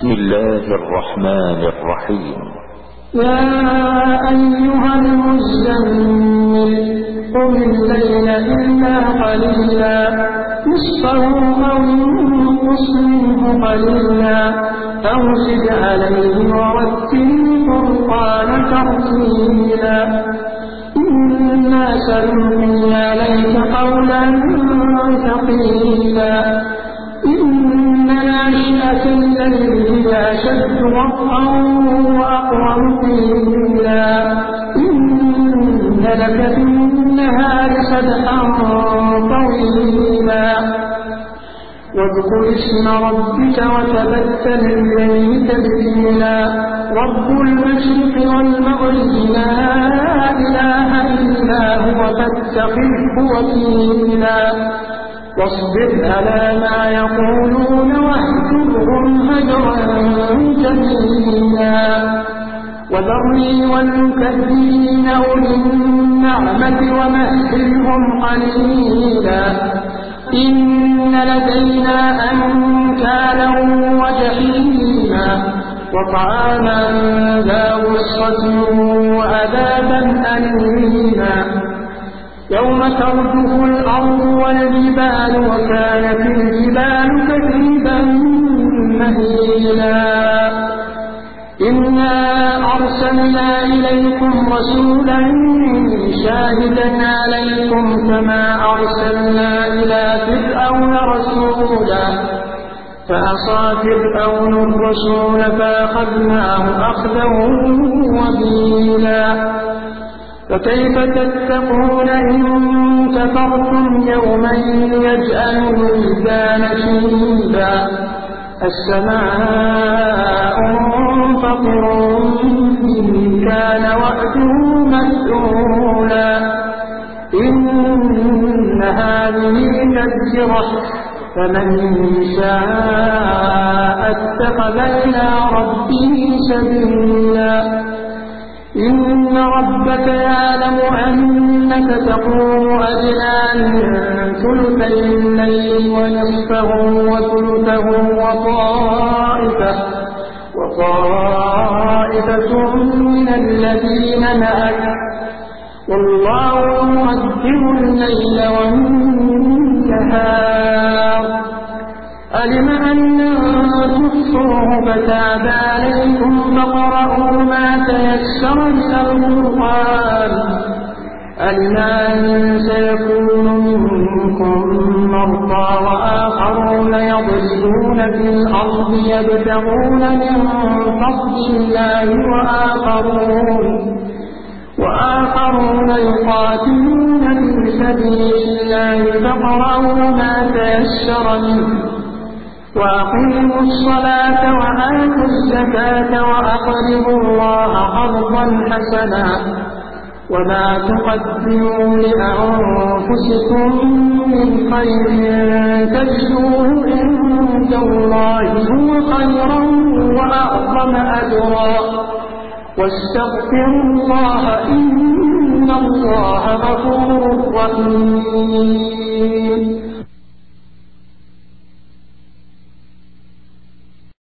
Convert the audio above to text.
بسم الله الرحمن الرحيم. يا أيها المزمل قم الليل إلا قليلا نصفه أو انقص منه قليلا أو زد عليه ورتل القرآن ترتيلا إنا سنلقي عليك قولا ثقيلا إن ناشئة الليل هي أشد وطئا وأقوم قيلا إن لك في النهار سبحا طويلا واذكر اسم ربك وتبتل إليه تبتيلا رب المشرق والمغرب لا إله إلا هو فاتخذه وكيلا واصبر على ما يقولون واهجرهم هجرا جميلا وذرني والمكذبين أولي النعمة ومهلهم قليلا إن لدينا أنكالا وجحيما وطعاما ذا غصة وعذابا أليما يوم ترجف الأرض والجبال وكانت الجبال كثيبا مهيلا إنا أرسلنا إليكم رسولا شاهدا عليكم كما أرسلنا إلى فرعون رسولا فعصى فرعون الرسول فأخذناه أخذا وبيلا فكيف تتقون إن كفرتم يوما يجعل الولدان شيبا السماء منفطر به كان وعده مفعولا إن هذه تذكرة فمن شاء اتخذ إلى ربه سبيلا إن ربك يعلم أنك تقوم أدنى من ثلثي الليل ونصفه وثلثه وطائفة من الذين معك والله يقدر الليل والنهار علم أن تحصوه فتاب عليكم فقرأوا ما تيسر من القرآن علم أن سيكون منكم مرضى وآخرون يضربون في الأرض يبتغون من فضل الله وآخرون يقاتلون في سبيل الله فقرأوا ما تيسر منه وأقيموا الصلاة وآتوا الزكاة وأقرضوا الله قرضا حسنا وما تقدموا لأنفسكم من خير تجدوه عند الله هو خيرا وأعظم أجرا واستغفروا الله إن الله غفور رحيم